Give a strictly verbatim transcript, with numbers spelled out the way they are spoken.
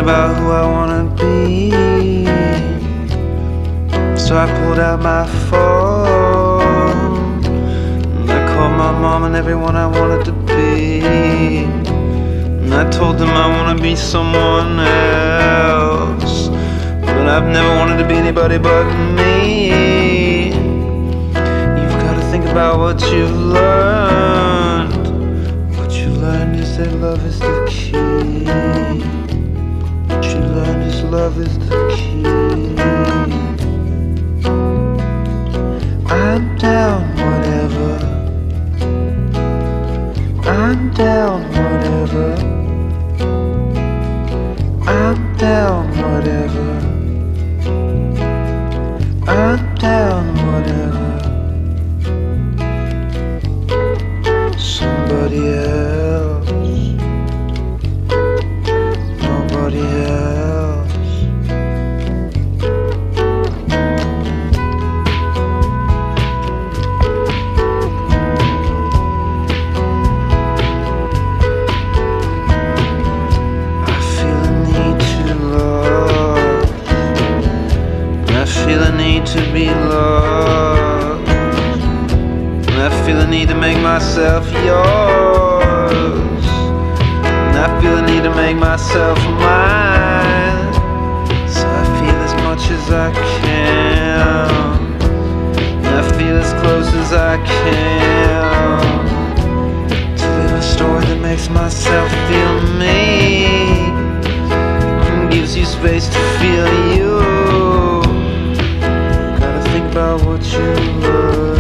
about who I wanna be. So I pulled out my phone and I called my mom and everyone I wanted to be. And I told them I wanna be someone else, but I've never wanted to be anybody but me. You've gotta think about what you've learned. What you learned is that love is the key. What you learned is love is the key. I'm down, whatever. I'm down, whatever. I'm down, whatever. I'm down, whatever. Somebody else. Nobody else. I feel a need to love. I feel a need to be loved. And I feel a need to make myself yours. And I feel a need to make myself mine. So I feel as much as I can. And I feel as close as I can. To live a story that makes myself feel me. And gives you space to feel you. Gotta think about what you love.